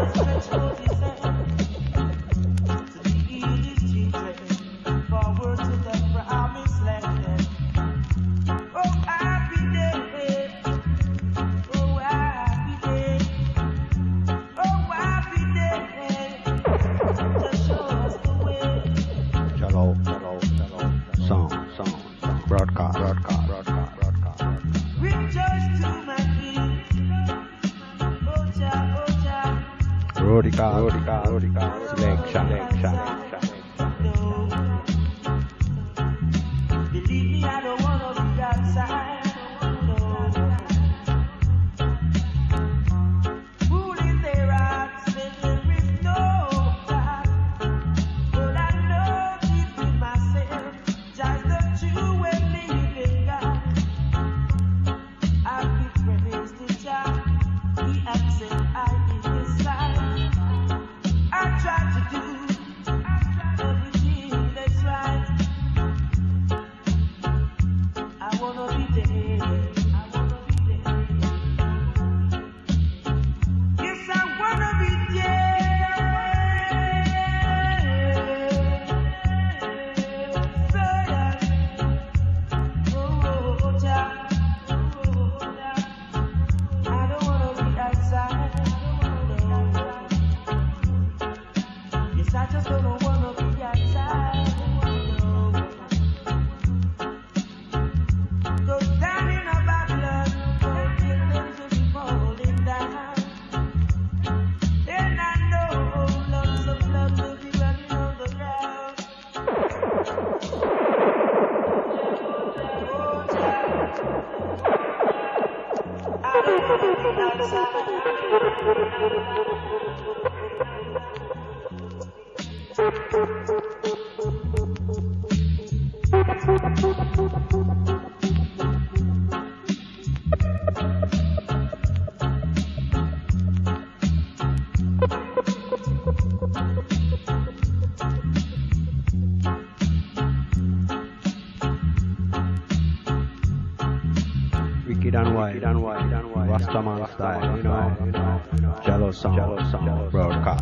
Rastaman style, you know, Jello song, broadcast,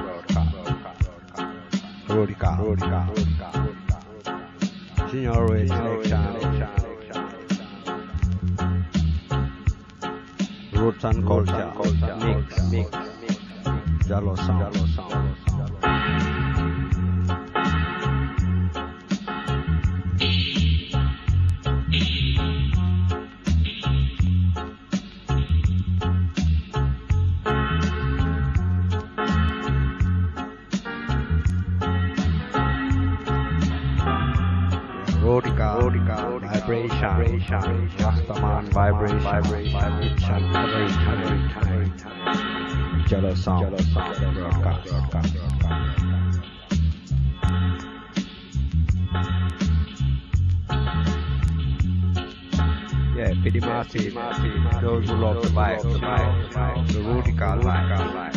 Rodica, Signore selection, roots and culture, mix, Jello song. Vibration, Rastaman vibration, every time. Jello sound, broadcast. Yeah, pretty massive. Those who love the vibe, the Rodica vibe.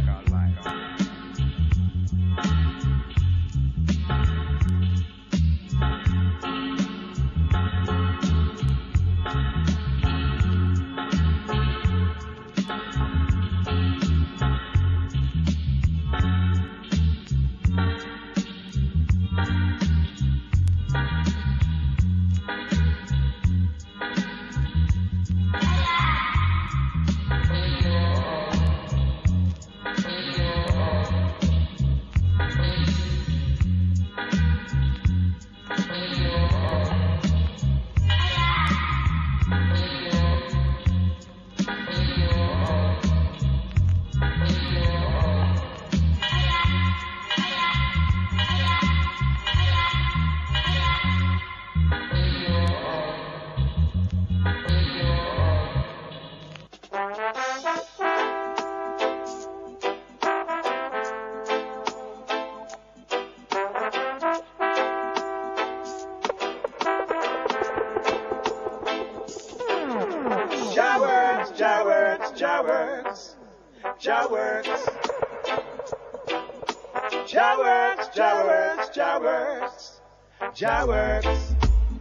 Jaworks.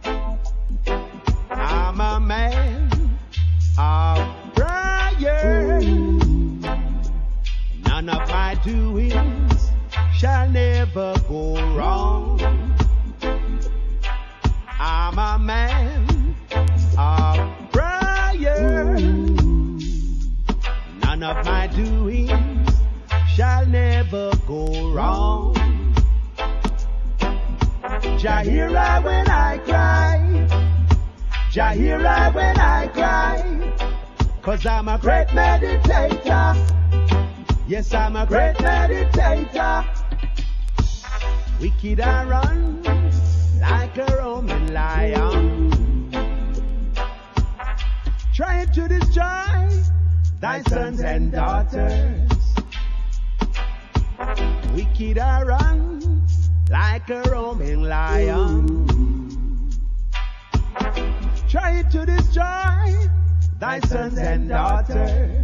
I'm a man of prayer. None doings shall never go wrong. I'm a man of prayer. None of my doings shall never go wrong. Jah hear I when I cry. Jah hear I when I cry. 'Cause I'm a great meditator. Yes, I'm a great meditator. Wicked I run like a Roman lion, trying to destroy thy sons and daughters. Wicked I run like a Roman lion, trying to destroy thy sons and daughters.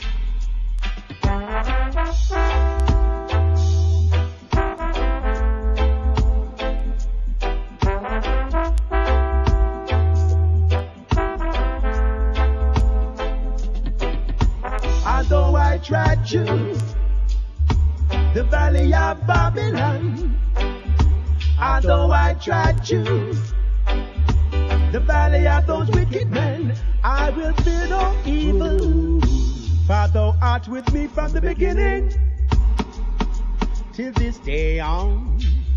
Although I tried to the valley of Babylon, although I tried to the valley of those wicked men, I will fear no evil, for thou art with me from the beginning till this day on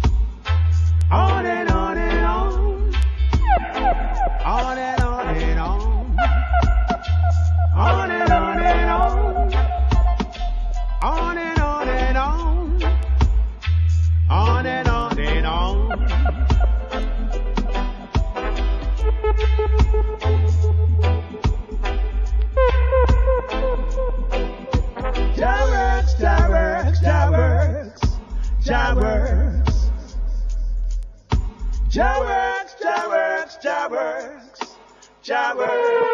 and on and on, on and on and on, on and on and on, on and on and on, on and on and on. Jah works, Jah works, Jah works, Jah works. Jah works, Jah works, Jah works, Jah works.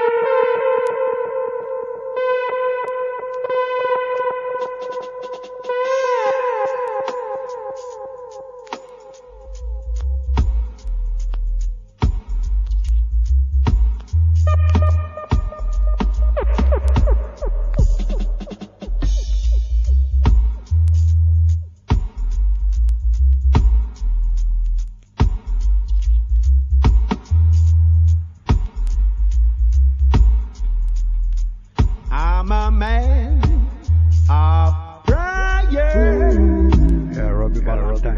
I'm a man of prayer. Yeah, Robbie Valentine.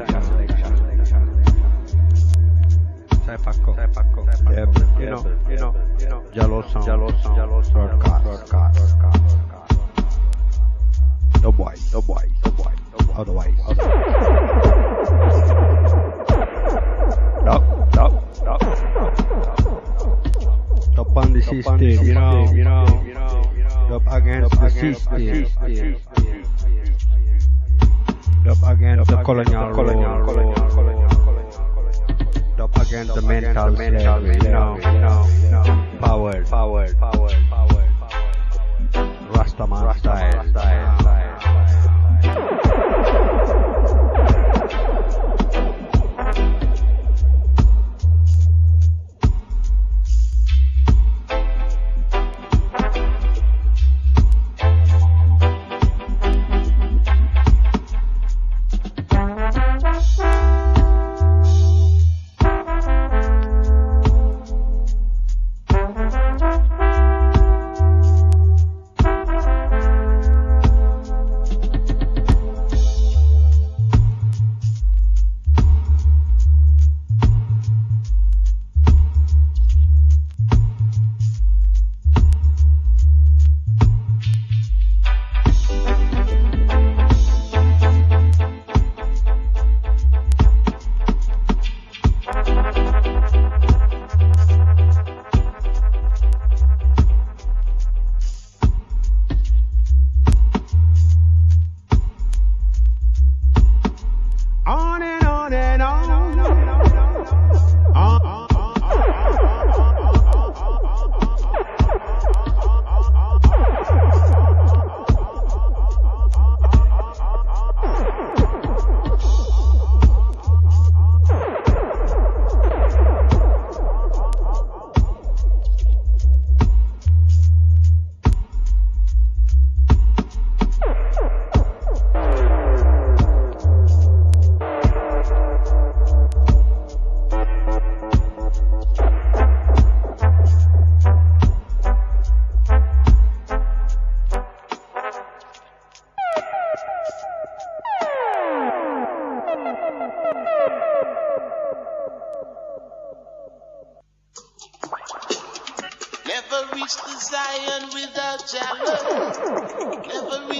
Sai Pacco. Yeah, you know. Jello Sound. Broadcast. The boy. Otherwise. No. Up on the system, you know. Up against the system. Up against the colonial rule. Up against the mental slavery, you know. Power. Rastaman style.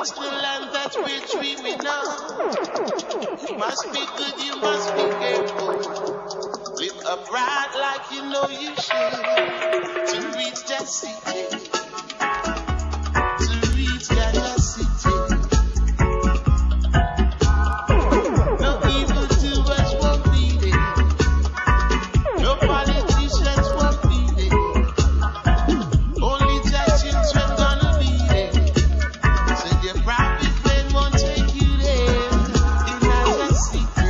reached the land that we're dreaming of. You must be good, you must be careful. Live upright like you know you should. To reach that city, to reach that city. No evil doers won't be there. No politicians won't be there. Only that children gonna be there. So the private plane won't take you there. In that city.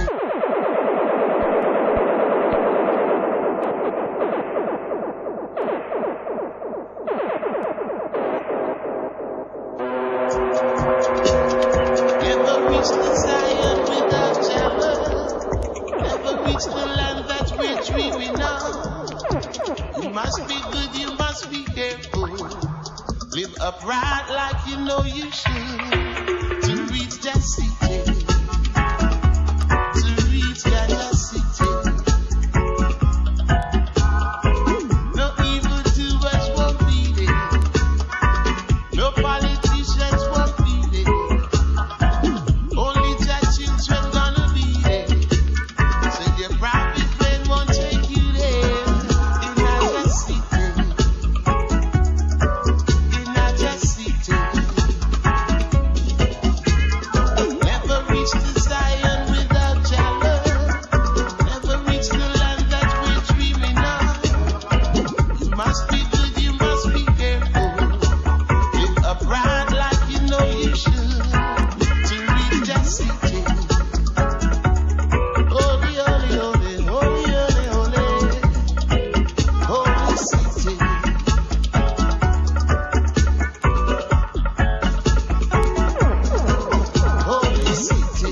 Never reach the Zion without Jah. Never reach the land that we're dreaming of. You must be good, you must be careful. Live upright like you know you should. To reach that city, to reach that city. No evil doers won't be there. No politicians won't be there. Only that children gonna be there. So the private plane won't take you there. In that city, in that city. Never reach the Zion without Jah love. Never reach the land that we're dreaming of. You must be good, you must be careful. Live upright like you know you should. To reach that city. Holy, holy, holy, holy, holy, holy. Holy city. Holy city.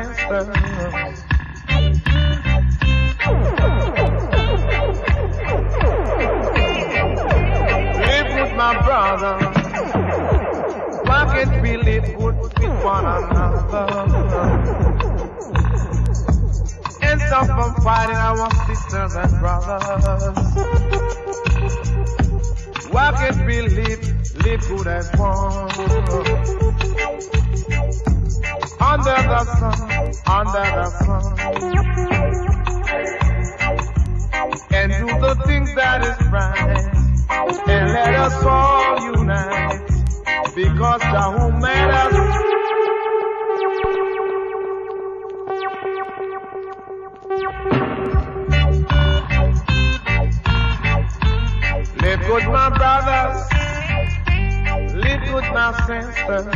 senses. Live with my brother. Why can't we live good with one another? And stop from fighting our sisters and brothers. Why can't we live good as one? Under the sun, and do the things that is right, and let us all unite, because Jah who made us. Live good, my brothers. Live good, my sisters.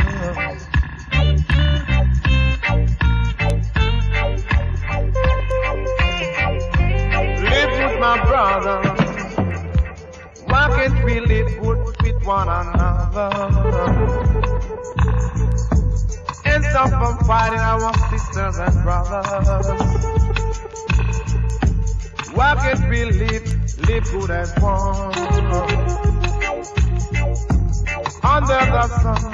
Live good, my brothers. Why can't we live good with one another? And stop from fighting our sisters and brothers. Why can't we live good as one? Under the sun,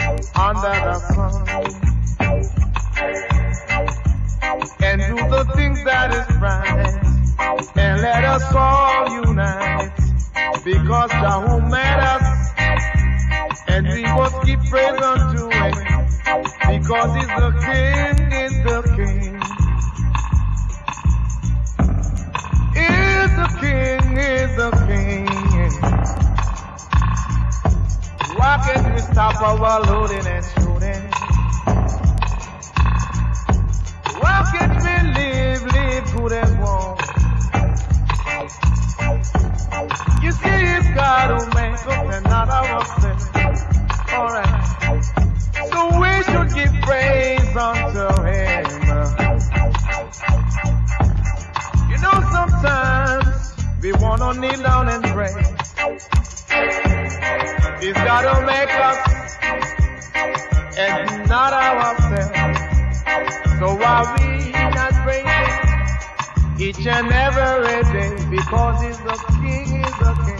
and do the things that is right, and let us all unite, because Jah who made us, and we must give praise unto Him, because He's the King, He's the King. He's the King, He's the King. Why can't we stop our loading and shooting? Why can't we live good and warm? You see, it's God who makes us and not ourselves. Alright. So we should give praise unto Him. You know, sometimes we wanna kneel down and pray. He's gotta make us and not ourselves. So why we not praising each and every day? Because He's the King, He's the King.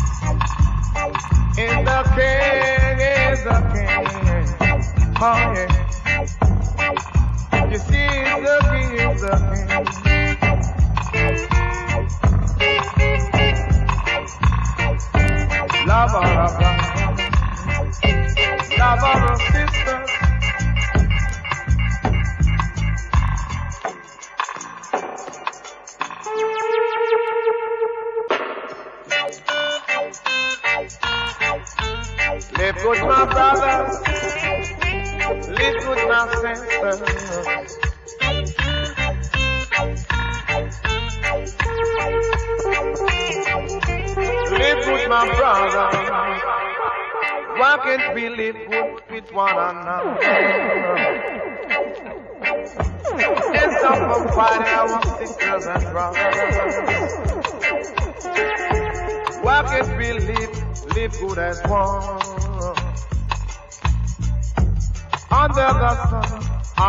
He's the King, He's the King. Oh yeah. You see, He's the King, He's the King. Love our brothers, love our sisters. Live good, my brothers. Live good, my sisters. Live good, my brother. Why can't we live good with one another? And stop from fighting our sisters and brothers. Why can't we live good as one? Under the sun.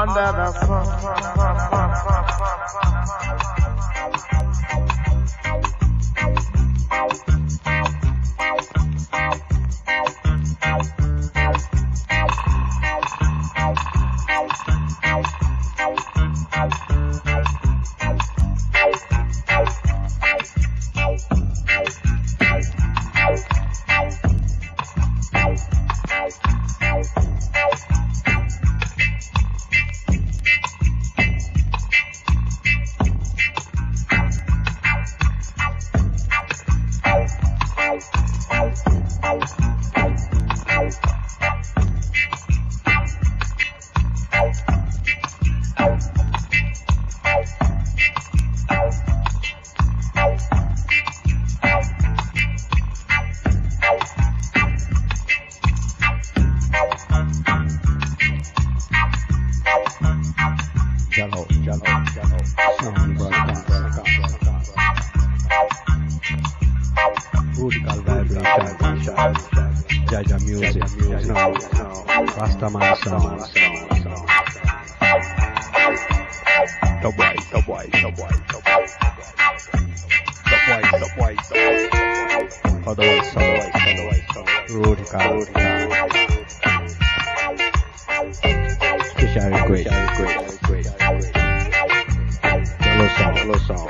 Radical vibration, Jaja music, Rastaman sound. Special request. Yellow song.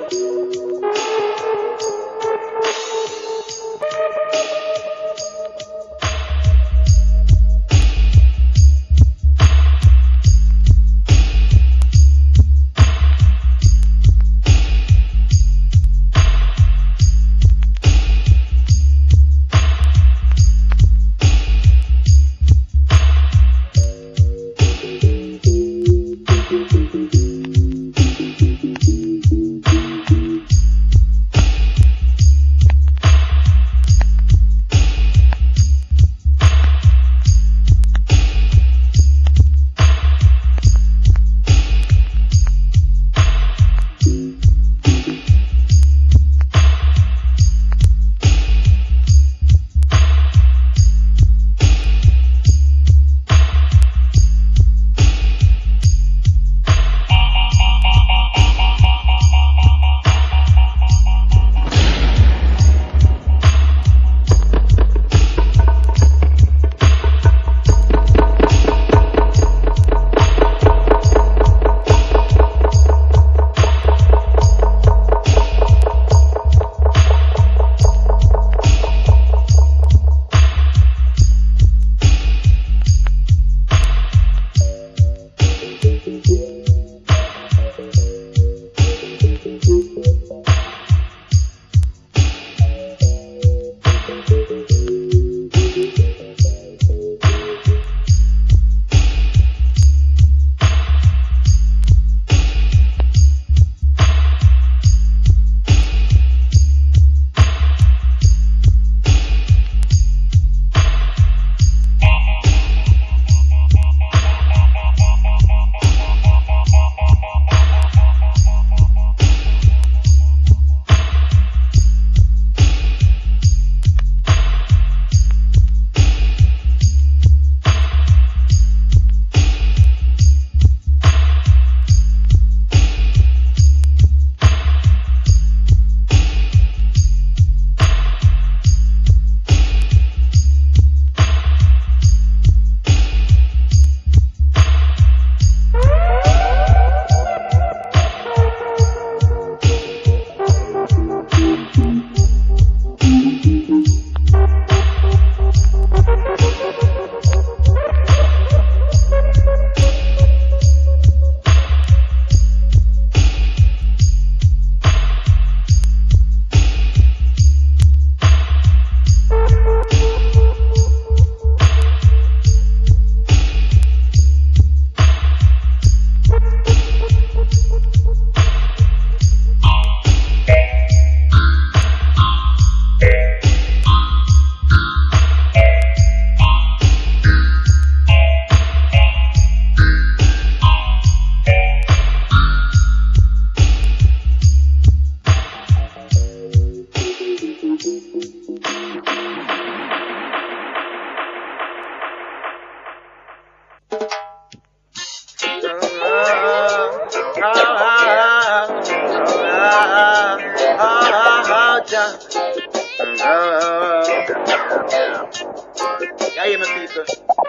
Yeah, hear me, people.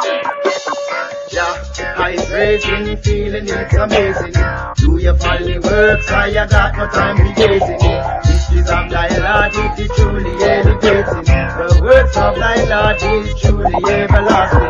Yeah, high praising, feeling it's amazing. Do your folly works, I got no time for gazing. Histories of thy Lord, it is truly elevating. The words of thy Lord is truly everlasting.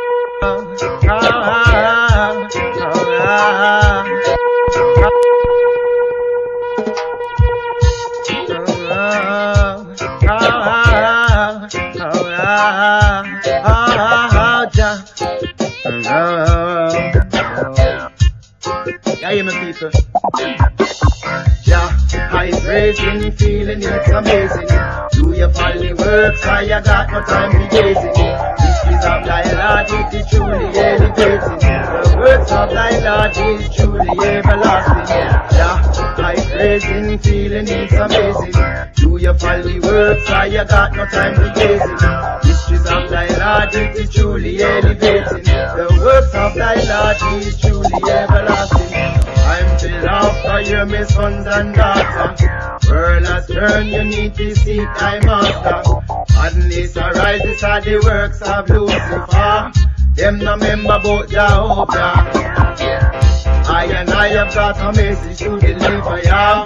Yeah, hear me, people. Yeah, high praising, feeling it's amazing. Do your folly works, I got no time for gazing. Histories of thy Lord, it is truly elevating. The words of thy Lord is truly everlasting. Yeah, high praising, feeling it's amazing. Do your folly works, I got no time for gazing. Histories of thy Lord, it is truly elevating. The works of thy Lord is truly everlasting. I'm still after you, my sons and daughters. World has turned, you need to seek thy master. Madness arises at the works of Lucifer. Them no member about Jehovah. I and I have got a message to deliver ya. You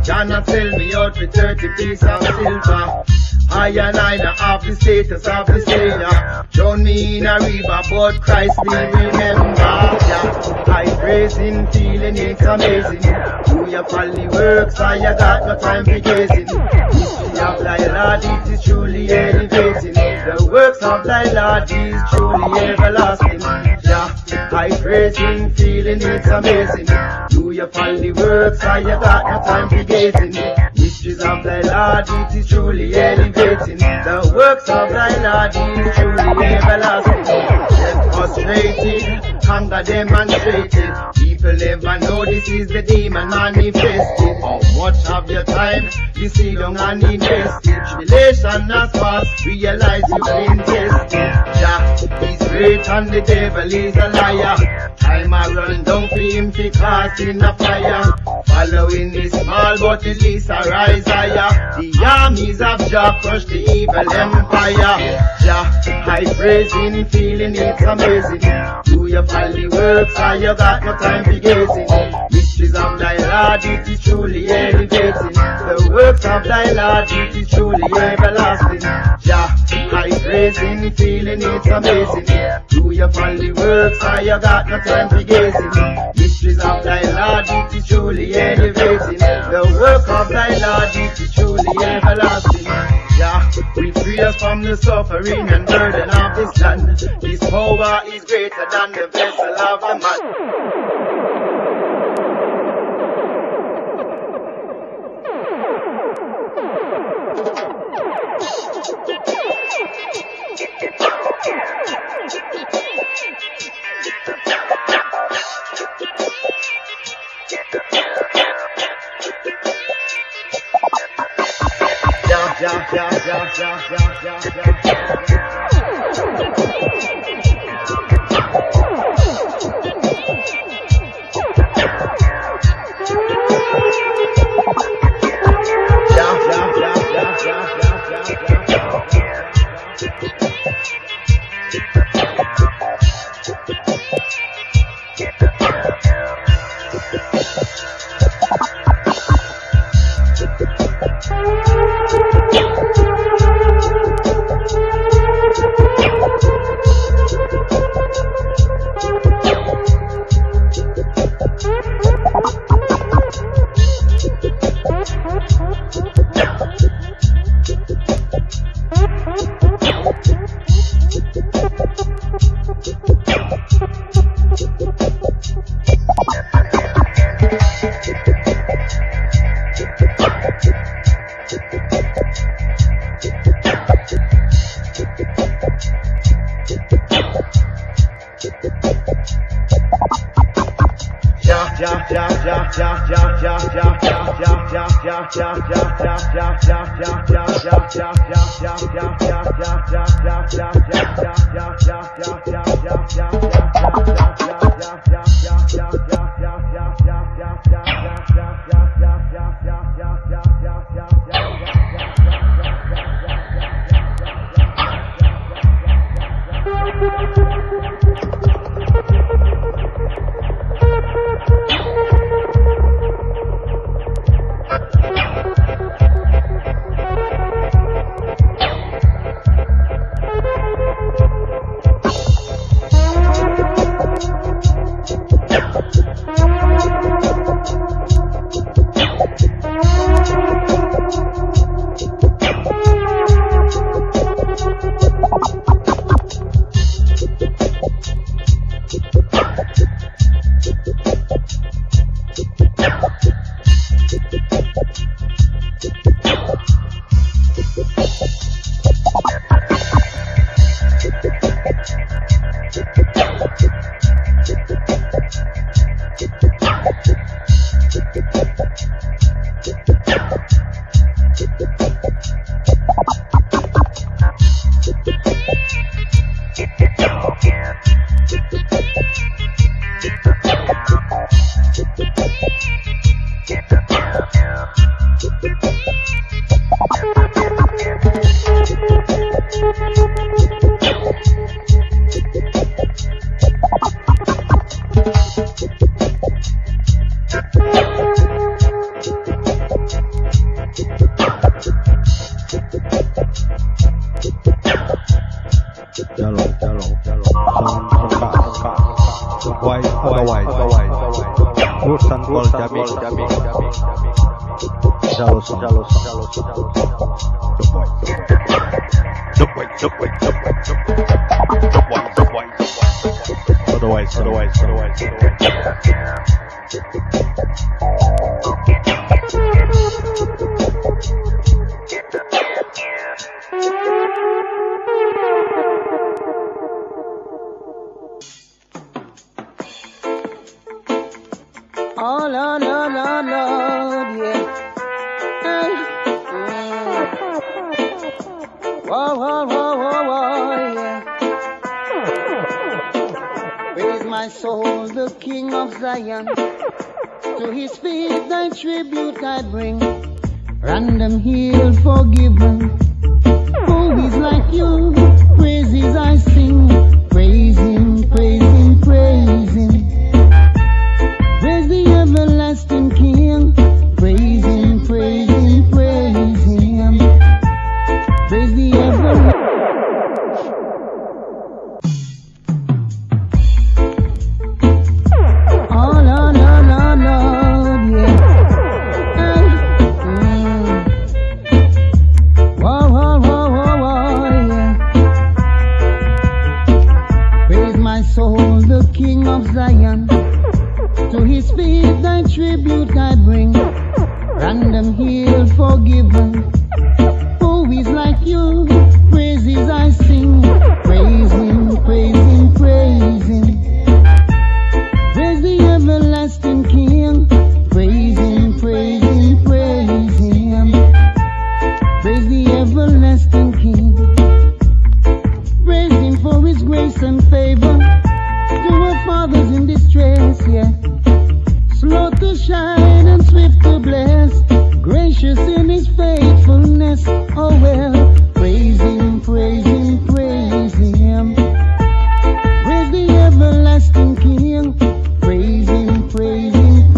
Jana sell me out for 30 pieces of silver. I and I now have the status of the Savior. Drown me in a river, but Christ me remember. Yeah. I praising, feeling it's amazing. Do your folly works, I got no time for gazing. History of thy Lord, it is truly elevating. The works of thy Lord is truly everlasting. Yeah. I praising, feeling it's amazing. Do your folly works, I got no time for gazing. Mysteries of thy Lord, it is truly elevating. The works of thy Lord is truly everlasting. Get frustrated, hunger demonstrated. People never know this is the demon manifested. How much of your time you see down and invested? Tribulation has passed, realize you've been tested. Jah is great and the devil is a liar. Time I run down for him to cast in the fire. Following is small but at least I rise higher. The armies of Jah crush the evil empire. Jah, I praising, feeling it's amazing. Do your folly works, you got no time for gazing. Mysteries of thy Lord, it is truly elevating. The works of thy Lord, it is truly everlasting. Jah, I praising, feeling it's amazing. Do your folly works, you got no time for gazing. Mysteries of thy Lord, it is truly elevating. The work of thy Lord, it is truly everlasting. Yeah, we free us from the suffering and burden of this land. His power is greater than the vessel of a man. called Jamaica. Jealous. Otherwise. Oh, Lord, yeah. Hey. Whoa, yeah. Praise my soul, the King of Zion. To his feet thy tribute I bring. Random healed, forgiven. Who is like you? Praises I sing. Praise him. Praise the everlasting King. Praise him. Praise the everlasting. Oh, Lord, yeah. Whoa, yeah. Praise my soul, the King of Zion. To his feet thy tribute I bring. Random healed, forgiven. Who is like you? Praises I sing. Praise him. Praise the everlasting King. Praise him. Praise the everlasting King. Praise him for his grace and favor. To our fathers in distress, yeah. Slow to shine and swift to bless. Gracious in his faithfulness, oh well. Praise him. Praise the everlasting King. Praise him. Praise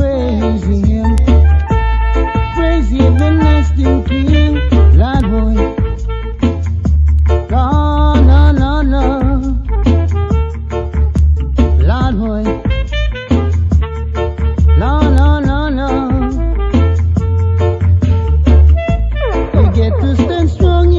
the everlasting King. Lord boy. No. Lord boy. No. You get to stand strong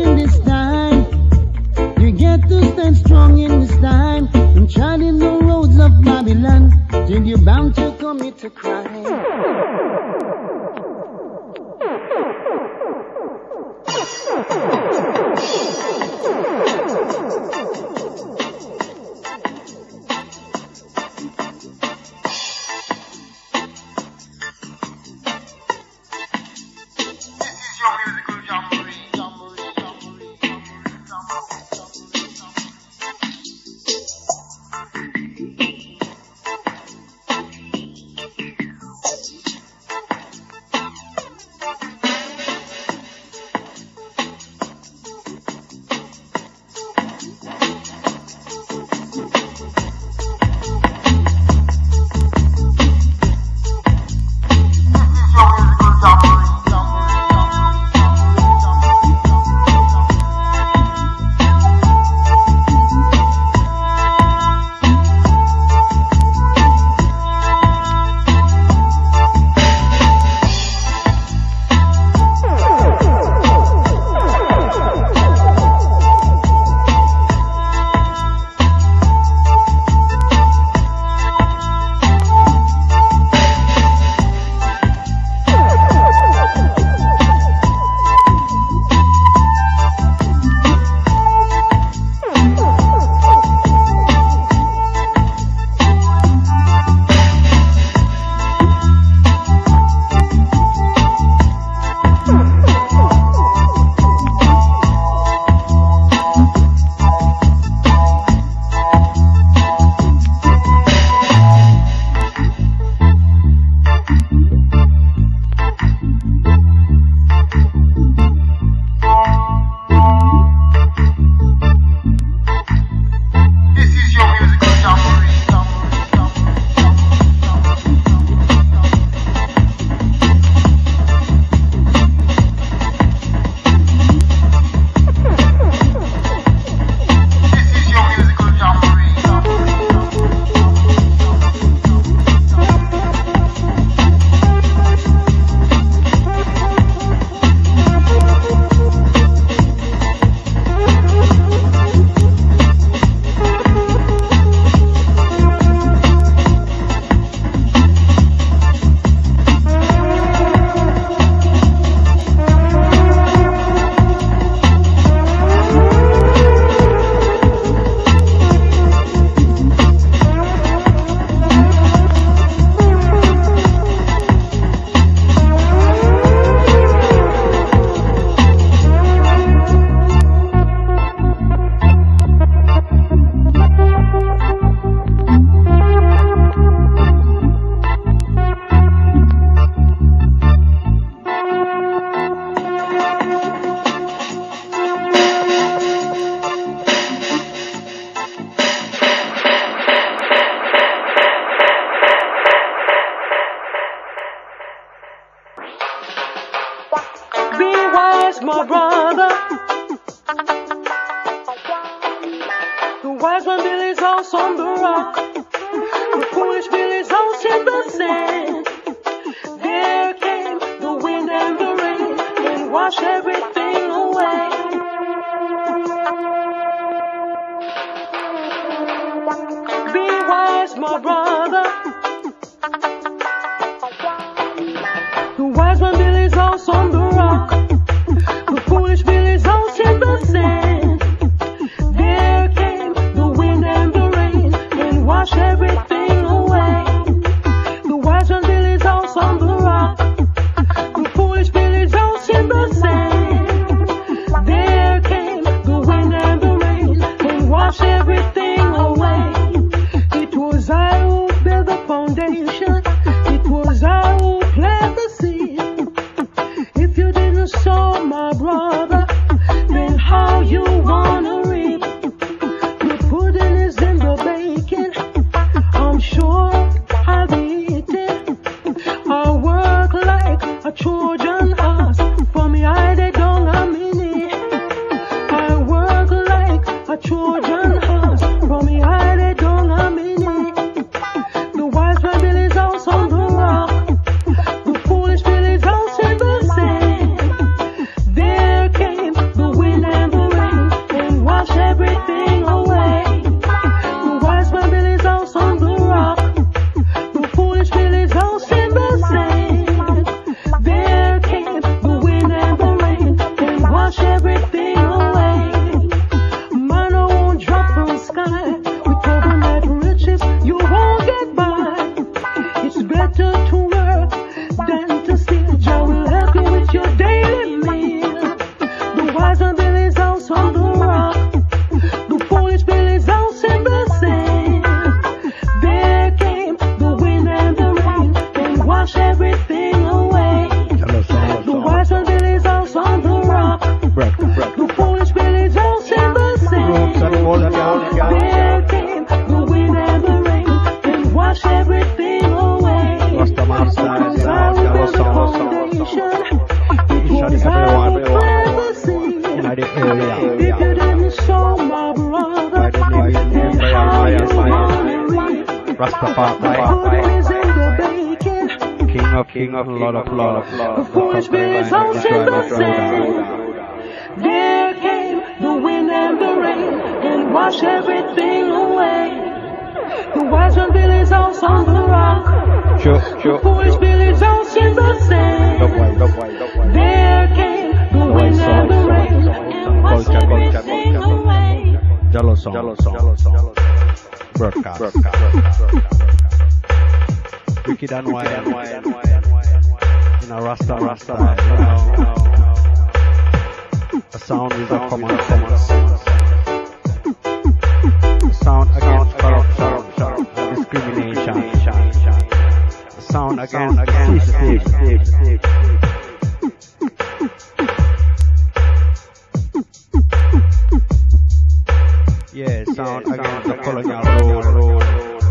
wise, my brother. The wise man built his house on the rock. The foolish built his house in the sand. There came the wind and the rain and washed everything away. Be wise, my brother. The wise man built his house on the rock. The foolish built his house in the sand. There came the wind and the rain and washed everything away. The wise man built his house on the rock. The foolish built his house in the sand. There came the wind and the rain and washed everything away. It was I who built the foundation. It was I who planted the seed. If you didn't sow, my brother, then how you wanna reap? The pudding is in the baking. I'm sure I've eaten. I work like a Trojan horse. For me, I dey down a minute. I work like a Trojan horse. For me, I dey down a minute. The wise man built his house on the rock. The foolish built his house in the sand. There came the wind and the rain and washed everything away. The wise man built his house on the rock. The foolish built his house in the sand. There came the wind and the rain and washed everything away. Manna won't drop from sky. With overnight riches, you won't get by. It's better to work than to steal. Jah will help you with your daily meal. The wise man built his house on the rock. The foolish built his house in the sand. There came the wind and the rain and washed everything away. The wise man built his house on the rock. The foolish built his house in the sand. There came the wind and the rain and washed everything away. It was I who built the foundation. It was I who planted the seed. If you didn't sow, my brother, then how you wanna reap? Pudding is in the baking. King of Lord of The foolish built his house in the sand. There came the wind and the rain and washed everything away. The wise man built his house on the rock. The foolish built his house in the sand. There came the wind and the rain and washed everything away. Jello song. Broadcast. Wicked and wild. In a Rasta, you know. The sound is a common sense. The sound against corruption and discrimination. The sound against thieves. Yeah, sound against the colonial rule.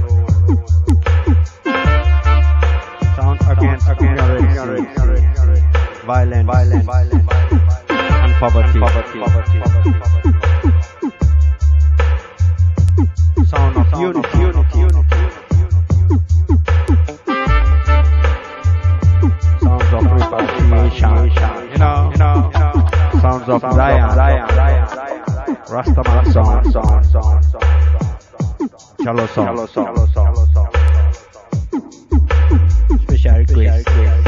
Sound against ignorance, violence, and poverty. Sound of unity. Sounds of repatriation. You know. Sounds of Zion. Rastaman song. Jello song. Special request.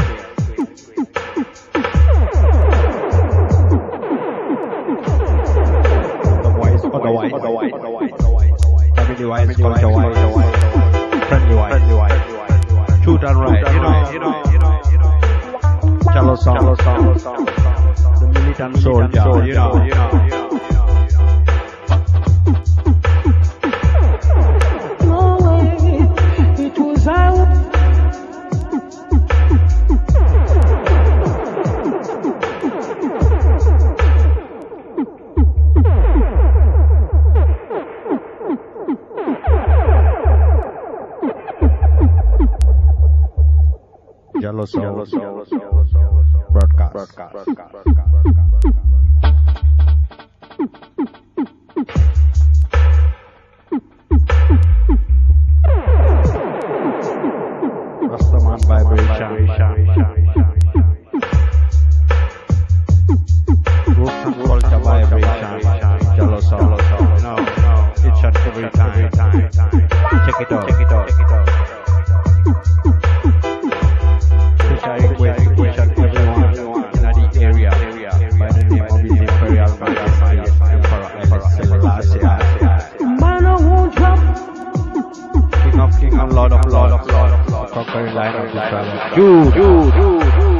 Otherwise. Family wise, culture wise, friendly wise, truth and right, you know. Jello song. The militant soldier, you know. No way, it was I who Jello Soul Broadcast. Rastaman vibration. Roots and culture vibration. Jealous of, each and every time. Check it out. Special request to each and everyone in the area by the name of His Imperial Majesty Emperor Haile Selassie. Man, I won't drop. King of Lord of Lords, conquering line of the tribe of Judah.